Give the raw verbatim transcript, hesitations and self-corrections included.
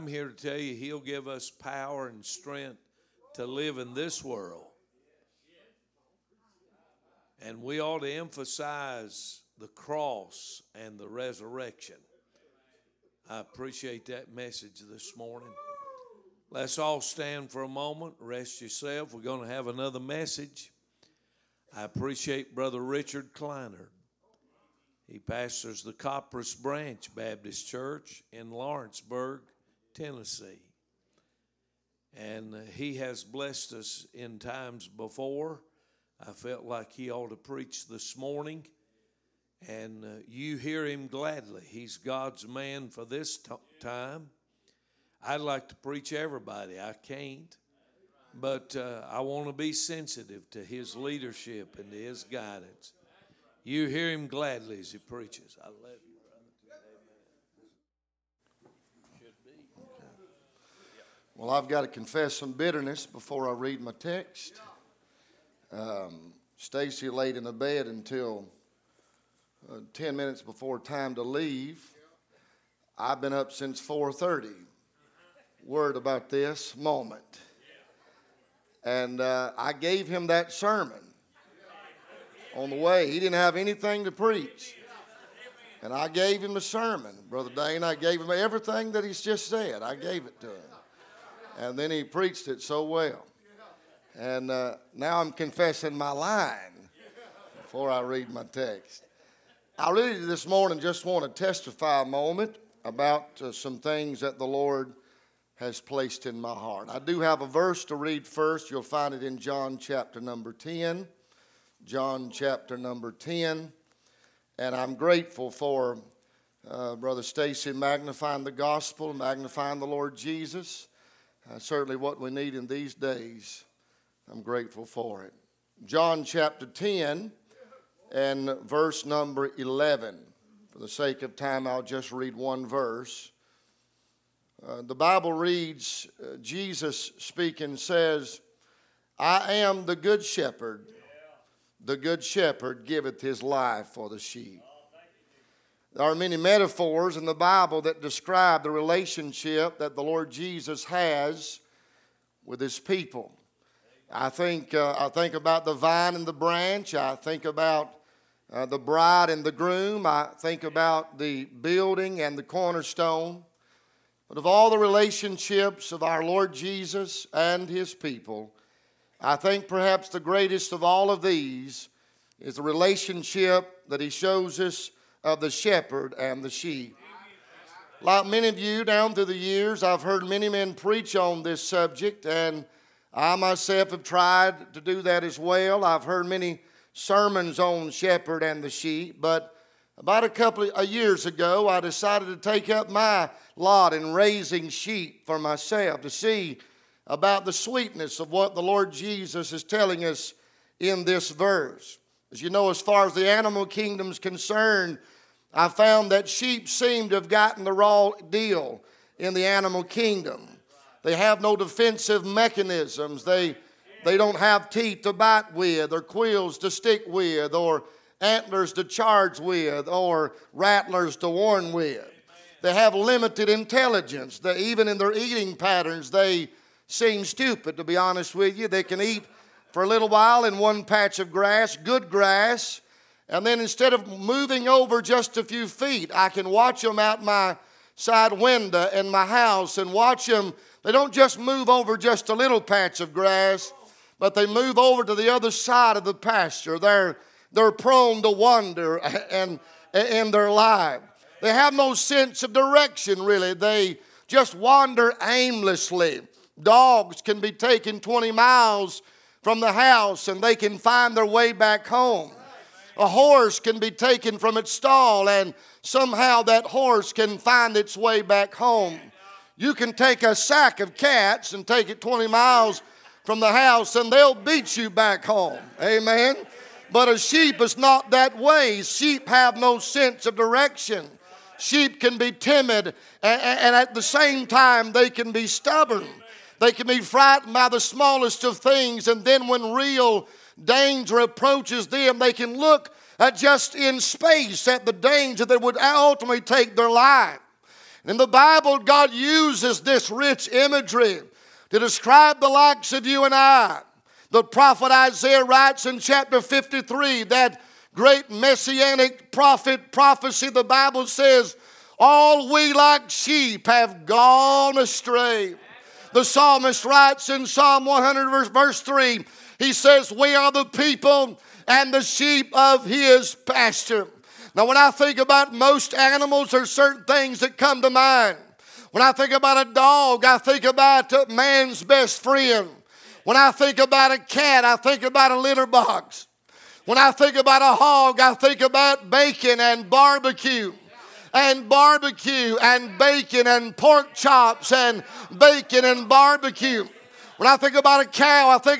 I'm here to tell you He'll give us power and strength to live in this world. And we ought to emphasize the cross and the resurrection. I appreciate that message this morning. Let's all stand for a moment, rest yourself. We're going to have another message. I appreciate Brother Richard Kleiner. He pastors the Copperas Branch Baptist Church in Lawrenceburg, Tennessee. And he has blessed us in times before. I felt like he ought to preach this morning. And uh, you hear him gladly. He's God's man for this t- time. I'd like to preach everybody. I can't. But uh, I want to be sensitive to his leadership and to his guidance. You hear him gladly as he preaches. I love you, brother. Amen. Should be. Okay. Well, I've got to confess some bitterness before I read my text. Um, Stacy laid in the bed until uh, ten minutes before time to leave. I've been up since four thirty. Worried about this moment. And uh, I gave him that sermon on the way. He didn't have anything to preach. And I gave him the sermon. Brother Dane, I gave him everything that he's just said. I gave it to him. And then he preached it so well. And uh, now I'm confessing my line before I read my text. I really this morning just want to testify a moment about uh, some things that the Lord has placed in my heart. I do have a verse to read first. You'll find it in John chapter number ten. John chapter number ten. And I'm grateful for uh, Brother Stacy magnifying the gospel, magnifying the Lord Jesus. Uh, certainly what we need in these days. I'm grateful for it. John chapter ten and verse number eleven. For the sake of time, I'll just read one verse. Uh, the Bible reads, uh, Jesus speaking says, I am the good shepherd. The good shepherd giveth his life for the sheep. There are many metaphors in the Bible that describe the relationship that the Lord Jesus has with his people. I think uh, I think about the vine and the branch. I think about uh, the bride and the groom. I think about the building and the cornerstone. But of all the relationships of our Lord Jesus and his people, I think perhaps the greatest of all of these is the relationship that he shows us of the shepherd and the sheep. Like many of you down through the years, I've heard many men preach on this subject, and I myself have tried to do that as well. I've heard many sermons on shepherd and the sheep, but about a couple of years ago, I decided to take up my lot in raising sheep for myself to see about the sweetness of what the Lord Jesus is telling us in this verse. As you know, as far as the animal kingdom is concerned, I found that sheep seem to have gotten the raw deal in the animal kingdom. They have no defensive mechanisms. They, they don't have teeth to bite with, or quills to stick with, or antlers to charge with, or rattlers to warn with. They have limited intelligence. They, even in their eating patterns, they seem stupid, to be honest with you. They can eat for a little while in one patch of grass, good grass, and then instead of moving over just a few feet, I can watch them out my side window in my house and watch them. They don't just move over just a little patch of grass, but they move over to the other side of the pasture. They're, they're prone to wander and in their life. They have no sense of direction, really. They just wander aimlessly. Dogs can be taken twenty miles from the house and they can find their way back home. A horse can be taken from its stall and somehow that horse can find its way back home. You can take a sack of cats and take it twenty miles from the house and they'll beat you back home. Amen. But a sheep is not that way. Sheep have no sense of direction. Sheep can be timid and at the same time they can be stubborn. They can be frightened by the smallest of things, and then when real danger approaches them, they can look at just in space at the danger that would ultimately take their life. In the Bible, God uses this rich imagery to describe the likes of you and I. The prophet Isaiah writes in chapter fifty-three, that great messianic prophet prophecy, the Bible says, all we like sheep have gone astray. The psalmist writes in Psalm one hundred verse three, he says, we are the people and the sheep of his pasture. Now when I think about most animals, there are certain things that come to mind. When I think about a dog, I think about man's best friend. When I think about a cat, I think about a litter box. When I think about a hog, I think about bacon and barbecue. And barbecue and bacon and pork chops and bacon and barbecue. When I think about a cow, I think